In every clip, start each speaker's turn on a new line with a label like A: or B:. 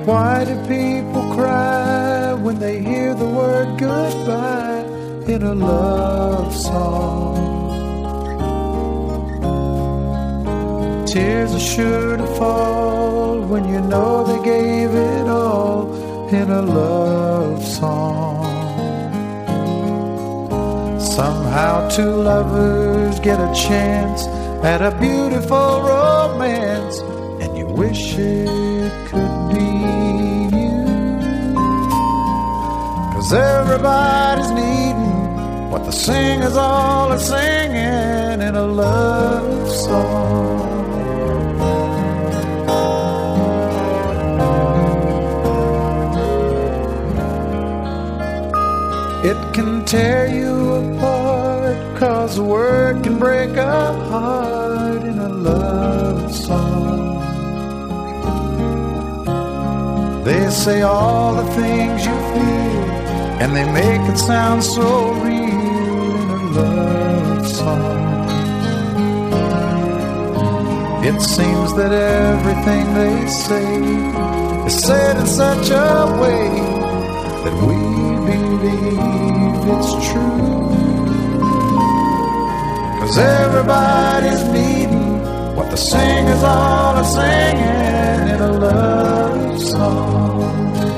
A: Why do people cry when they hear the word goodbye in a love song? Tears are sure to fall when you know they gave it all in a love song. Somehow two lovers get a chance at a beautiful romance, and you wish it could be you. 'Cause everybody's needing what the singers all are singing in a love song. It can tear you apart, 'cause a word can break a heart in a love song. They say all the things you feel, and they make it sound so real in a love song. It seems that everything they say is said in such a way that we believe it's true. 'Cause everybody's needing what the singers all are singing in a love song.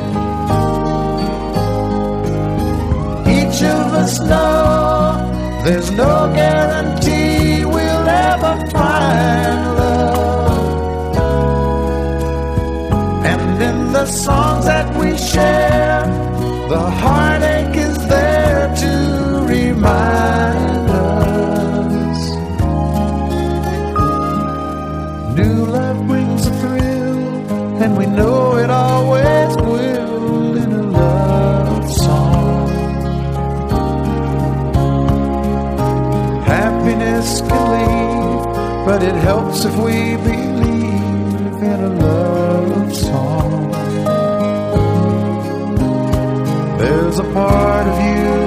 A: Each of us know there's no guarantee we'll ever find love. And in the songs that we share, the heartache is there to remind us. New love brings a thrill, and we know it always will in a love song. Happiness can leave, but it helps if we believe in a love song. There's a part of you